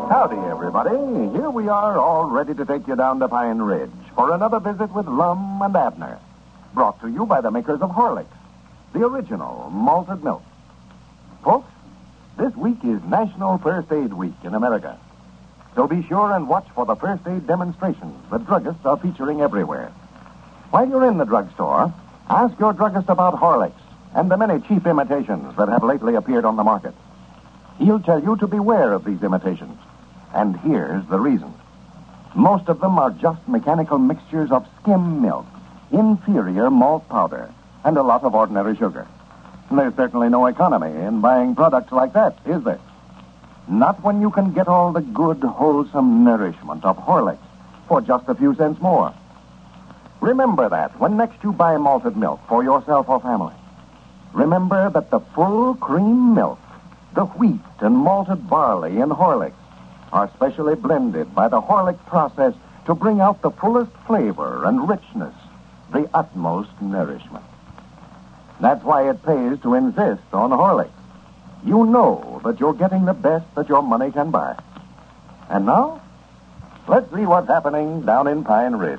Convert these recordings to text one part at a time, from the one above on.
Howdy, everybody. Here we are, all ready to take you down to Pine Ridge for another visit with Lum and Abner. Brought to you by the makers of Horlicks, the original malted milk. Folks, this week is National First Aid Week in America. So be sure and watch for the first aid demonstrations that druggists are featuring everywhere. While you're in the drugstore, ask your druggist about Horlicks and the many cheap imitations that have lately appeared on the market. He'll tell you to beware of these imitations. And here's the reason. Most of them are just mechanical mixtures of skim milk, inferior malt powder, and a lot of ordinary sugar. There's certainly no economy in buying products like that, is there? Not when you can get all the good, wholesome nourishment of Horlicks for just a few cents more. Remember that when next you buy malted milk for yourself or family. Remember that the full cream milk, the wheat and malted barley in Horlicks, are specially blended by the Horlick process to bring out the fullest flavor and richness, the utmost nourishment. That's why it pays to insist on Horlicks. You know that you're getting the best that your money can buy. And now, let's see what's happening down in Pine Ridge.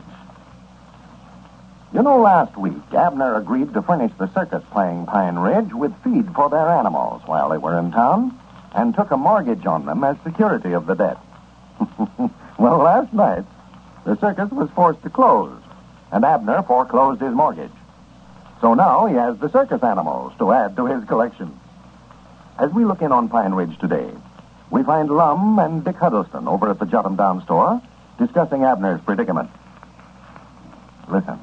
You know, last week, Abner agreed to furnish the circus playing Pine Ridge with feed for their animals while they were in town, and took a mortgage on them as security of the debt. Well, last night, the circus was forced to close, and Abner foreclosed his mortgage. So now he has the circus animals to add to his collection. As we look in on Pine Ridge today, we find Lum and Dick Huddleston over at the Jot 'em Down store discussing Abner's predicament. Listen.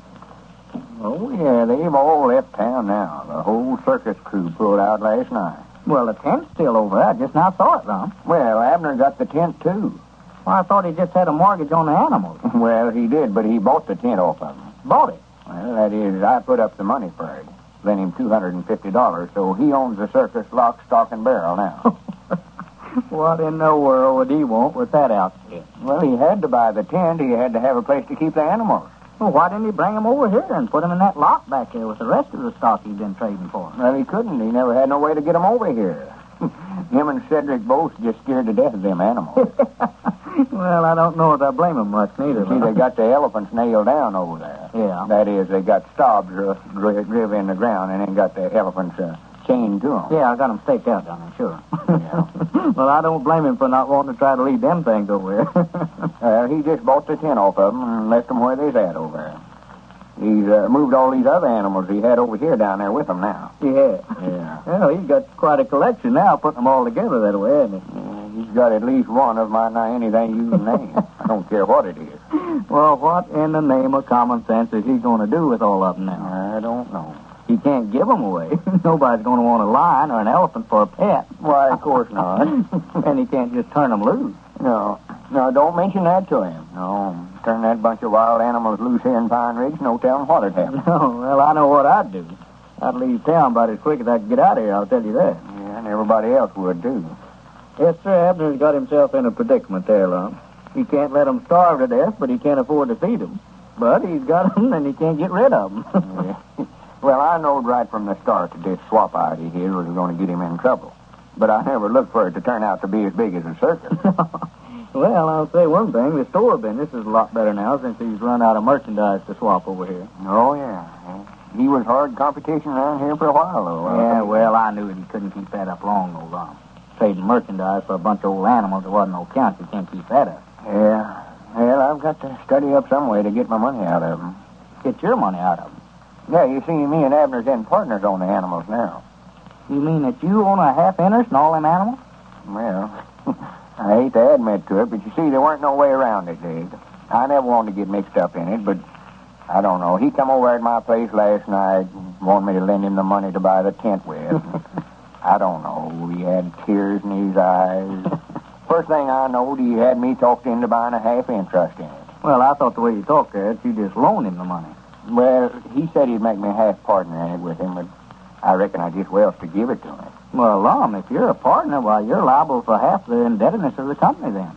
Oh, yeah, they've all left town now. The whole circus crew pulled out last night. Well, the tent's still over there. I just now saw it, Lum. Well, Abner got the tent, too. Well, I thought he just had a mortgage on the animals. Well, he did, but he bought the tent off of him. Bought it? Well, that is, I put up the money for it. Lent him $250, so he owns the circus lock, stock, and barrel now. What in the world would he want with that outfit? Well, he had to buy the tent. He had to have a place to keep the animals. Well, why didn't he bring them over here and put them in that lot back there with the rest of the stock he'd been trading for? Well, he couldn't. He never had no way to get them over here. Him and Cedric both just scared to death of them animals. Well, I don't know if I blame him much, neither. See, they got the elephants nailed down over there. Yeah. That is, they got stabs driven in the ground and then got the elephants chained to them. Yeah, I got them staked out down there, sure. Yeah. Well, I don't blame him for not wanting to try to lead them things over here. Well, he just bought the tent off of them and left them where they's at over there. He's moved all these other animals he had over here down there with him now. Yeah. Yeah. Well, he's got quite a collection now, putting them all together that way, hasn't he? Yeah, he's got at least one of my anything you can name. I don't care what it is. Well, what in the name of common sense is he going to do with all of them now? I don't know. He can't give them away. Nobody's going to want a lion or an elephant for a pet. Why, of course not. And he can't just turn them loose. No, don't mention that to him. No, turn that bunch of wild animals loose here in Pine Ridge, no telling what'd happen. No, well, I know what I'd do. I'd leave town about as quick as I could get out of here, I'll tell you that. Yeah, and everybody else would, too. Yes, sir, Abner's got himself in a predicament there, Lum. He can't let them starve to death, but he can't afford to feed them. But he's got them, and he can't get rid of them. Yeah. Well, I knowed right from the start that this swap idea here was going to get him in trouble. But I never looked for it to turn out to be as big as a circus. Well, I'll say one thing. The store business is a lot better now since he's run out of merchandise to swap over here. Oh, yeah. He was hard competition around here for a while, though. Yeah, well, I knew that he couldn't keep that up long, though, Lum. Trading merchandise for a bunch of old animals that wasn't no count. You can't keep that up. Yeah. Well, I've got to study up some way to get my money out of them. Get your money out of them? Yeah, you see, me and Abner's in partners on the animals now. You mean that you own a half interest in all them animals? Well, I hate to admit to it, but you see, there weren't no way around it, Dave. I never wanted to get mixed up in it, but I don't know. He come over at my place last night and wanted me to lend him the money to buy the tent with. I don't know. He had tears in his eyes. First thing I knowed, he had me talked into buying a half interest in it. Well, I thought the way you talked there, you just loaned him the money. Well, he said he'd make me a half partner in it with him, but I reckon I just well to give it to him. Well, Lum, if you're a partner, why, you're liable for half the indebtedness of the company then.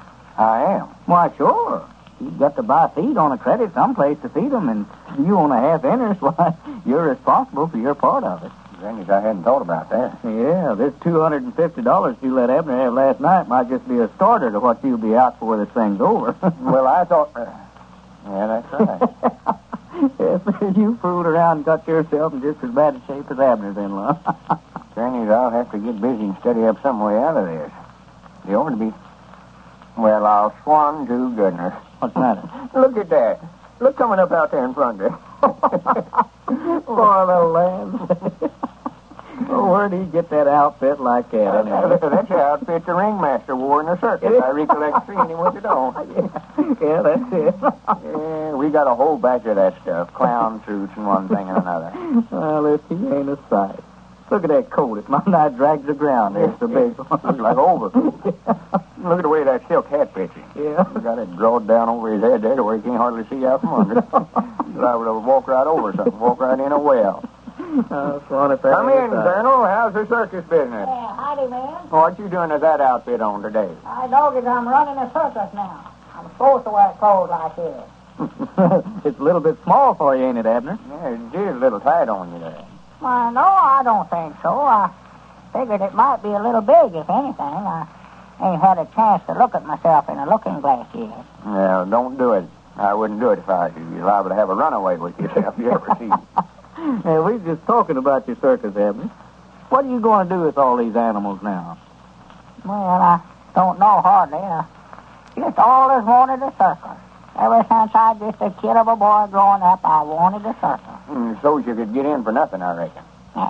I am. Why, sure. You've got to buy feed on a credit someplace to feed them, and you own a half interest, why, you're responsible for your part of it. Goodness, I hadn't thought about that. Yeah, this $250 you let Abner have last night might just be a starter to what you'll be out for this thing's over. Well, I thought... yeah, that's right. Yes, you fooled around and got yourself in just as bad a shape as Abner then, Lum. Granny's, I'll have to get busy and study up some way out of this. You ought to be... Well, I'll swan to goodness. What's the matter? Look at that. Look coming up out there in front of you. Poor little lamb. Oh, where'd he get that outfit like that, anyway? That's the outfit the ringmaster wore in the circus. I recollect seeing him with it on. Yeah, that's it. Yeah, we got a whole batch of that stuff. Clown suits and one thing and another. Well, if he ain't a sight. Look at that coat. It's mine I dragged the ground. There's the big one. Looks like overcoat. Look at the way that silk hat fits him. Yeah. Got it drawed down over his head there to where he can't hardly see out from under. I would have walked right over something, walk right in a well. Come in, Colonel. How's the circus business? Yeah, howdy, man. What you doing with that outfit on today? I doggies, I'm running a circus now. I'm supposed to wear clothes like this. It's a little bit small for you, ain't it, Abner? Yeah, it is a little tight on you there. Why, no, I don't think so. I figured it might be a little big, if anything. I ain't had a chance to look at myself in a looking glass yet. Yeah, don't do it. I wouldn't do it if I was you. You're liable to have a runaway with yourself if you ever see it. Hey, we was just talking about your circus, Abner. What are you going to do with all these animals now? Well, I don't know hardly. I just always wanted a circus. Ever since I was just a kid of a boy growing up, I wanted a circus. So you could get in for nothing, I reckon.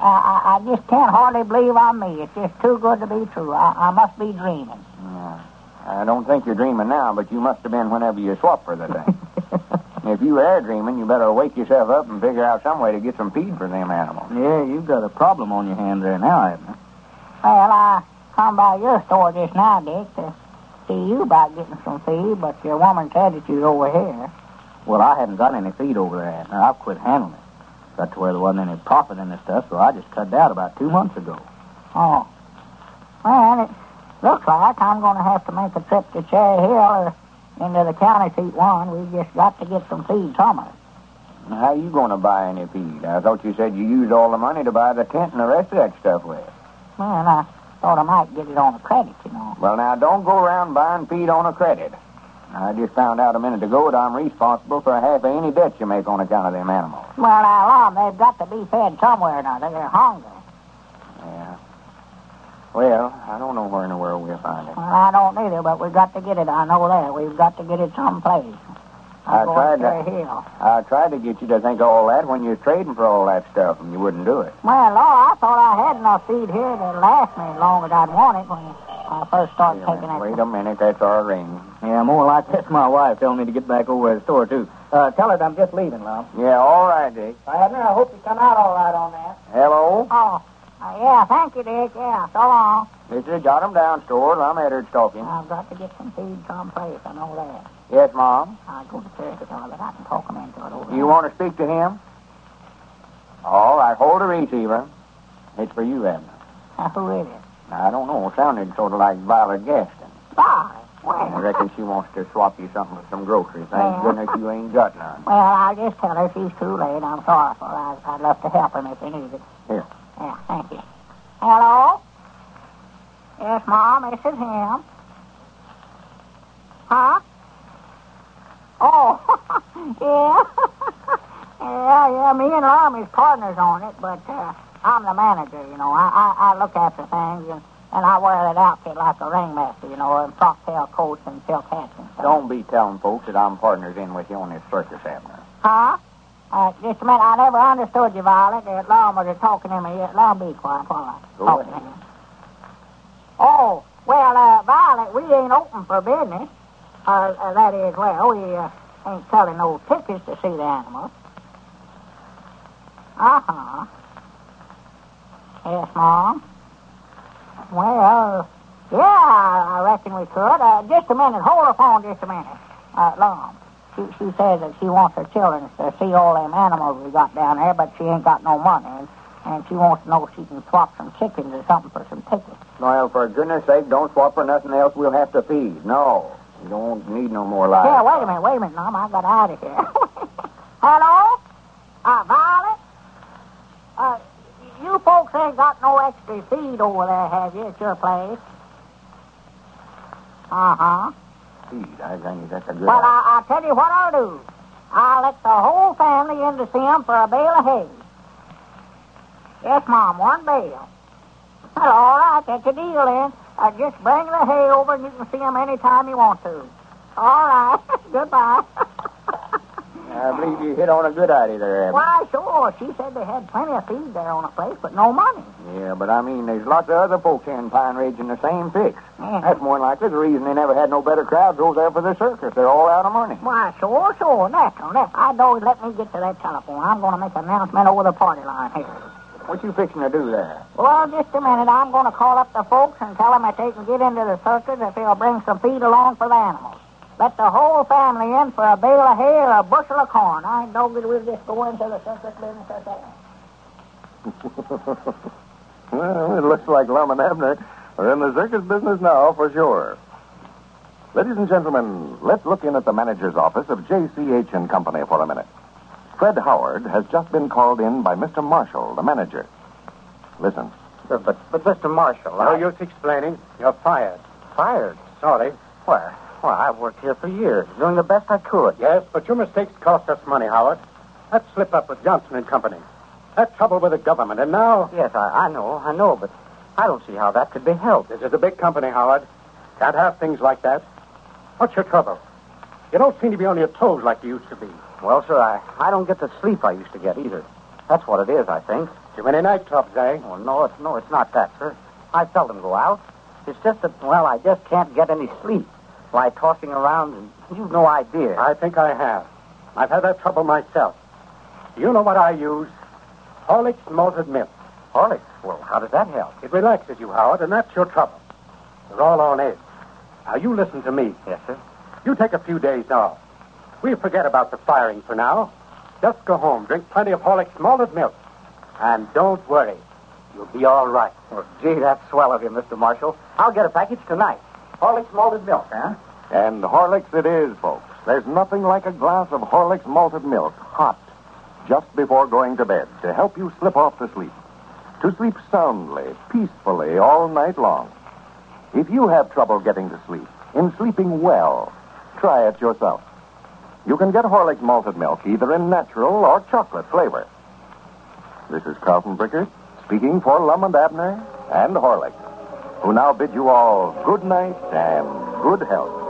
I just can't hardly believe I'm me. It's just too good to be true. I must be dreaming. Yeah. I don't think you're dreaming now, but you must have been whenever you swapped for the thing. If you are dreaming, you better wake yourself up and figure out some way to get some feed for them animals. Yeah, you've got a problem on your hands there now, Abner. Well, I come by your store just now, Dick, to see you about getting some feed, but your woman said that you was over here. Well, I haven't got any feed over there, Abner. I've quit handling it. Got to where there wasn't any profit in the stuff, so I just cut it out about 2 months ago. Oh. Well, it looks like I'm going to have to make a trip to Cherry Hill or into the county seat one. We've just got to get some feed somewhere. How you going to buy any feed? I thought you said you used all the money to buy the tent and the rest of that stuff with. Well, I thought I might get it on a credit, you know. Well, now, don't go around buying feed on a credit. I just found out a minute ago that I'm responsible for half of any debts you make on account of them animals. Well, now, Lom, they've got to be fed somewhere or another. They're hungry. Yeah. Well, I don't know where in the world we'll find it. Well, I don't either, but we've got to get it. I know that. We've got to get it someplace. I tried to get you to think of all that when you was trading for all that stuff, and you wouldn't do it. Well, Laura, I thought I had enough feed here to last me as long as I'd want it when I first started taking it. Wait a minute, that's our ring. Yeah, more like that's my wife telling me to get back over to the store, too. Tell her I'm just leaving, Lom. Yeah, all right, Dick. Abner, I hope you come out all right on that. Hello? Oh, yeah, thank you, Dick. Yeah, so long. This is Jot 'em Down store. I'm Edward talking. I've got to get some feed someplace. I know that. Yes, Mom? I'll go to church with her, but I can talk him into it over You want to speak to him? All right, hold the receiver. It's for you, Abner. Who is it? I don't know. It sounded sort of like Violet Gaston. Violet? I Well, reckon she wants to swap you something with some groceries. Thank goodness you ain't got none. well, I'll just tell her she's too late. I'm sorry for her. I'd love to help him if he needs it. Here. Yeah, thank you. Hello? Yes, Mom, this is him. Huh? Oh, yeah. yeah, me and Lom is partners on it, but I'm the manager, you know. I look after things, and I wear that outfit like a ringmaster, you know, and frock-tail coats and silk hats and stuff. Don't be telling folks that I'm partners in with you on this circus, Abner. Huh? Just a minute, I never understood you, Violet. Lom was talking to me. Lom, be quiet while I talk to him. Oh, well, Violet, we ain't open for business. That is, well, we ain't selling no tickets to see the animals. Uh-huh. Yes, Mom. Well, yeah, I reckon we could. Just a minute. Hold the phone just a minute. Lom. She says that she wants her children to see all them animals we got down there, but she ain't got no money. And she wants to know if she can swap some chickens or something for some tickets. Well, for goodness sake, don't swap for nothing else we'll have to feed. No. You don't need no more lives. Yeah, wait a minute, Mom. I got out of here. Hello? Violet? You you folks ain't got no extra feed over there, have you, at your place? Uh-huh. Feed, I think that's a good Well, idea. I'll tell you what I'll do. I'll let the whole family in to see 'em for a bale of hay. Yes, Mom, one bale. Well, all right, that's a deal then. Just bring the hay over and you can see 'em any time you want to. All right. Goodbye. I believe you hit on a good idea there, Abner. Why, sure. She said they had plenty of feed there on the place, but no money. Yeah, but I mean, there's lots of other folks here in Pine Ridge in the same fix. Yeah. That's more than likely the reason they never had no better crowds over there for the circus. They're all out of money. Why, sure. Natural. I know. Let me get to that telephone. I'm going to make an announcement over the party line here. What you fixing to do there? Well, just a minute. I'm going to call up the folks and tell them that they can get into the circus if they'll bring some feed along for the animals. Let the whole family in for a bale of hay or a bushel of corn. I know that we'll just go into the circus business ourselves. Well, it looks like Lum and Abner are in the circus business now, for sure. Ladies and gentlemen, let's look in at the manager's office of J.C.H. & Company for a minute. Fred Howard has just been called in by Mr. Marshall, the manager. Listen. But Mr. Marshall, No use explaining. You're fired. Fired? Sorry. Well, I've worked here for years, doing the best I could. Yes, but your mistakes cost us money, Howard. That slip up with Johnson and Company. That trouble with the government. And now... Yes, I know, but I don't see how that could be helped. This is a big company, Howard. Can't have things like that. What's your trouble? You don't seem to be on your toes like you used to be. Well, sir, I don't get the sleep I used to get either. That's what it is, I think. Too many nightclubs, eh? Oh, no, it's not that, sir. I seldom go out. It's just that, well, I just can't get any sleep. Why, tossing around, and you've no idea. I think I have. I've had that trouble myself. Do you know what I use? Horlicks malted milk. Horlicks? Well, how does that help? It relaxes you, Howard, and that's your trouble. You're all on edge. Now, you listen to me. Yes, sir. You take a few days off. We'll forget about the firing for now. Just go home, drink plenty of Horlicks malted milk. And don't worry. You'll be all right. Well, gee, that's swell of you, Mr. Marshall. I'll get a package tonight. Horlicks malted milk, huh? And Horlicks it is, folks. There's nothing like a glass of Horlicks malted milk, hot, just before going to bed, to help you slip off to sleep. To sleep soundly, peacefully, all night long. If you have trouble getting to sleep, in sleeping well, try it yourself. You can get Horlicks malted milk either in natural or chocolate flavor. This is Carlton Brickert speaking for Lum and Abner and Horlicks, who now bid you all good night and good health.